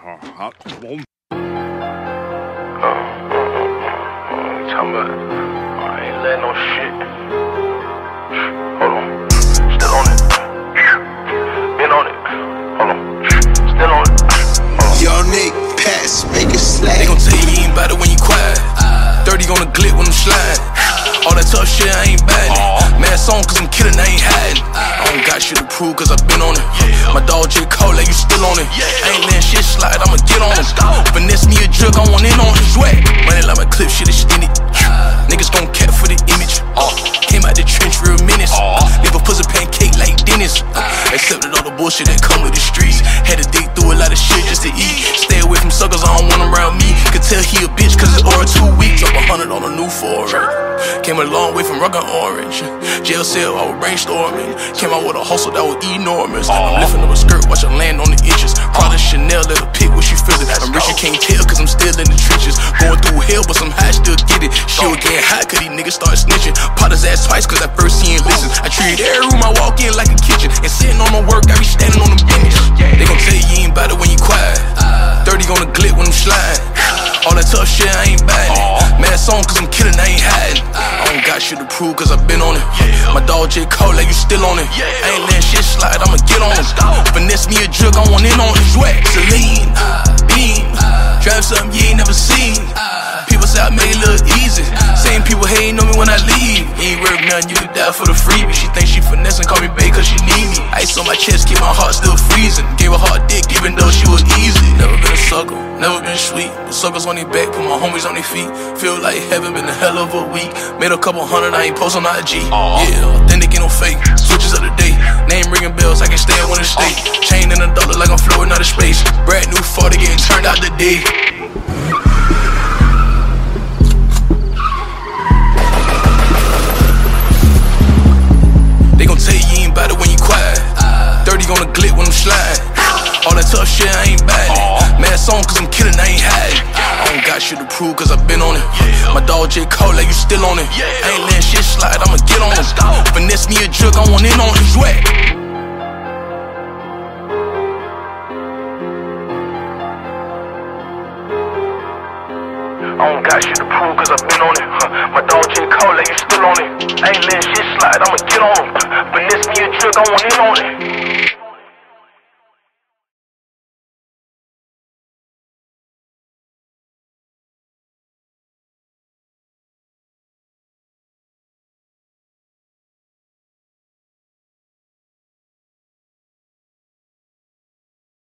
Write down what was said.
I ain't letting no shit. Hold on. Still on it. Been on it. Hold on. Still on it. Young Nick, pass, make it slap. They gon' tell you ain't bout it when you quiet. 30 on the glip when I'm sliding. All that tough shit, I ain't battin'. Mad song cause I'm kidding, I ain't hiding. I don't got shit to prove cause I been on it. My dog J. Cole, like you still on it. I ain't letting shit slide, I'ma get on it. Finesse me a drug, I want in on it. Sweat. Money like my clip, shit extended. Niggas gon' cap for the image. Came out the trench real minutes. Leave a pussy pancake like Dennis. Accepted all the bullshit that come with the streets. Had to dig through a lot of shit just to eat. Stay away from suckers, I don't want them around me. Could tell he a bitch cause his aura 2 weeks. Drop 100 on a new foreign. Came a long way from rockin' orange. Jail cell, I was brainstorming. Came out with a hustle that was enormous. I'm lifting up a skirt, watch her land on the inches. Prada Chanel, let her pick what she feelin'. I'm rich, you can't tell cause I'm still in the trenches. Going through hell, but some high still get it. Shit was getting hot cause these niggas start snitching. Pot his ass twice cause at first he ain't listen. I treat every room I walk in like a kitchen. And sitting on my work, I be standing on them benches. They gon' tell you ain't bout it when you quiet. 30 on the glip when I'm sliding. All that tough shit, I ain't battin'. Mad song cause I'm kidding, I ain't hiding. I don't got shit to prove cause I been on it. My dog J. Cole, like you still on it. I ain't letting shit slide, I'ma get on it. Finesse me a drug, I want in on it. Sweat, Celine, Beam, drive something you ain't never seen. People say I make it look easy. Same people hating on me when I leave. You ain't worth nothing, you can die for the freebie. She think she finessing, call me babe cause she need me. Ice on my chest, keep my heart still freezing. Gave her hard dick even though she was easy. Never been a sucker, never been sweet. But suckers on their back, put my homies on their feet. Feel like heaven, been a hell of a week. Made a couple hundred, I ain't post on IG. Yeah, authentic, ain't no fake. Switches of the day, name ringing bells, I can stay in one state. Chain in a dollar like I'm floating out of space. Brand new 40 getting turned out today. They gon' tell you ain't bout it when you quiet. 30 on the glip when I'm sliding. All that tough shit, I ain't battin'. Mad song cause I'm kidding, I ain't hiding. I don't got shit to prove cause I been on it. My dog J. Cole, like you still on it. I ain't letting shit slide, I'ma get on it. Finesse me a drug, I want in on it. Sweat. I don't got shit to prove cause I been on it. My dog J. Cole, like you still on it. I ain't letting shit slide, I'ma get on it. Finesse me a drug, I want in on it.